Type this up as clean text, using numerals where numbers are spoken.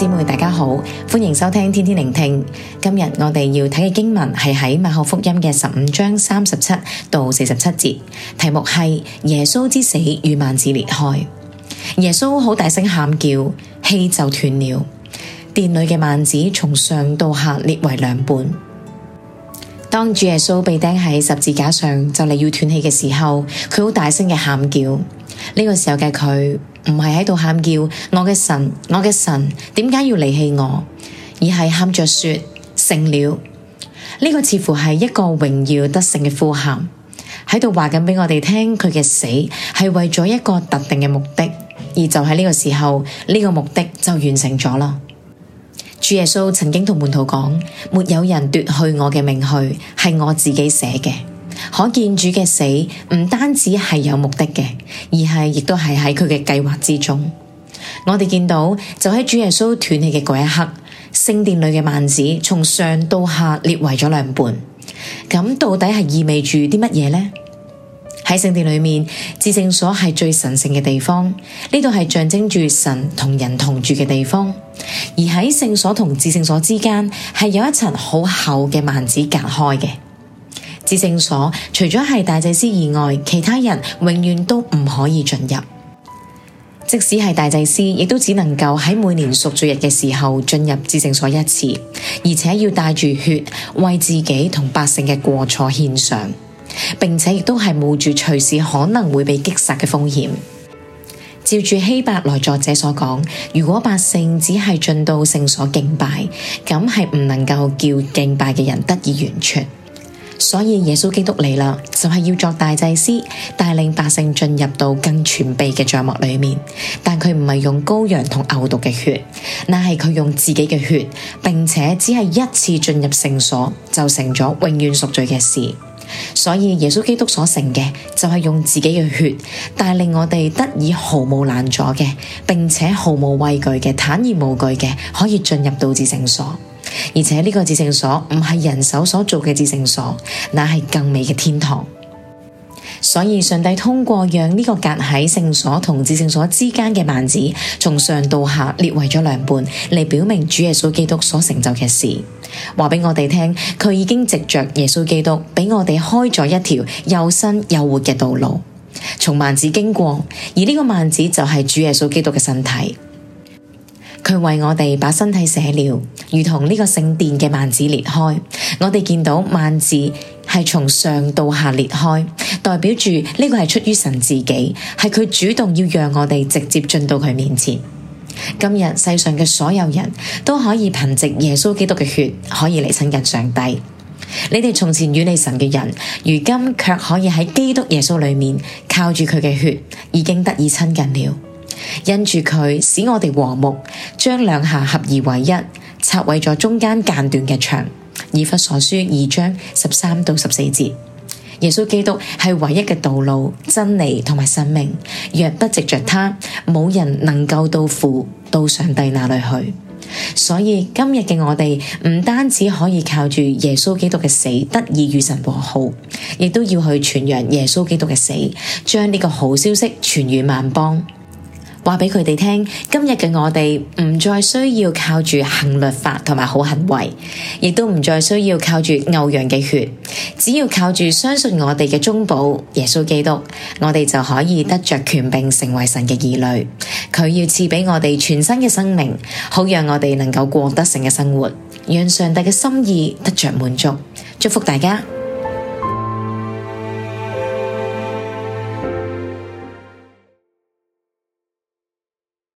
姊妹大家好，歡迎收聽天天聆聽。今日我哋要睇嘅經文係喺馬可福音嘅15章37到47節，題目係耶穌之死與幔子裂開。耶穌好大聲喊叫，氣就斷了，殿裏嘅幔子從上到下裂為兩半。當主耶穌被釘喺十字架上就嚟要斷氣嘅時候，佢好大聲嘅喊叫。呢個時候嘅佢唔係喺度喊叫我嘅神，我嘅神，點解要離棄我？而係喊着說成了。呢個似乎係一個榮耀得勝嘅呼喊，喺度話緊俾我哋聽，佢嘅死係為咗一個特定嘅目的，而就喺呢個時候，呢個目的就完成咗啦。主耶穌曾經同門徒講，沒有人奪去我嘅命去，係我自己捨嘅。可見主嘅死唔單止係有目的嘅，而係亦都係喺佢嘅計劃之中。我哋見到就喺主耶穌斷氣嘅嗰一刻，聖殿裏嘅幔子從上到下裂為咗兩半。咁到底係意味住啲乜嘢呢？喺聖殿裏面，至聖所係最神聖嘅地方，呢度係象徵住神同人同住嘅地方。而喺聖所同至聖所之間係有一層好厚嘅幔子隔開嘅。至聖所除咗係大祭司以外，其他人永遠都唔可以進入。即使係大祭司，亦都只能夠喺每年贖罪日嘅時候進入至聖所一次，而且要帶住血為自己同百姓嘅過錯獻上，並且亦都係冒住隨時可能會被擊殺嘅風險。照住希伯來作者所講，如果百姓只係進到聖所敬拜，咁係唔能夠叫敬拜嘅人得以完全。所以耶穌基督嚟啦，就係要作大祭司，帶領百姓進入到更全備嘅帳幕裏面。但佢唔係用羔羊同牛犢嘅血，乃係佢用自己嘅血，並且只係一次進入聖所，就成咗永遠贖罪嘅事。所以耶穌基督所成嘅就係用自己嘅血，帶領我哋得以毫無攔阻嘅，並且毫無畏懼嘅，坦然無懼嘅，可以進入到至聖所。而且呢個至聖所唔係人手所做嘅至聖所，乃係更美嘅天堂。所以上帝通過讓呢個隔喺聖所同至聖所之間嘅幔子從上到下裂為咗兩半，嚟表明主耶穌基督所成就嘅事，話俾我哋聽，佢已經藉着耶穌基督俾我哋開咗一條又新又活嘅道路，從幔子經過，而呢個幔子就係主耶穌基督嘅身體。佢為我哋把身體捨了，如同呢個聖殿嘅幔子裂開。我哋見到幔子係從上到下裂開，代表住呢個係出於神自己，係佢主動要讓我哋直接進到佢面前。今日世上嘅所有人都可以憑藉耶穌基督嘅血可以嚟親近上帝。你哋從前遠離神嘅人，如今卻可以喺基督耶穌裏面靠住佢嘅血，已經得以親近了。因住佢使我哋和睦，將兩下合而為一，拆毀咗中間間斷嘅牆。以弗所書2章13到14節。耶穌基督係唯一嘅道路、真理同埋生命，若不藉着他，冇人能夠到上帝那裏去。所以今日嘅我哋唔單止可以靠住耶穌基督嘅死得以與神和好，亦都要去傳揚耶穌基督嘅死，將呢個好消息傳於萬邦。話俾佢哋聽，今日嘅我哋唔再需要靠住行律法同埋好行為，亦都唔再需要靠住牛羊嘅血，只要靠住相信我哋嘅中保耶穌基督，我哋就可以得着權柄成為神嘅兒女。佢要賜俾我哋全新嘅生命，好讓我哋能夠過得勝嘅生活，讓上帝嘅心意得着滿足。祝福大家。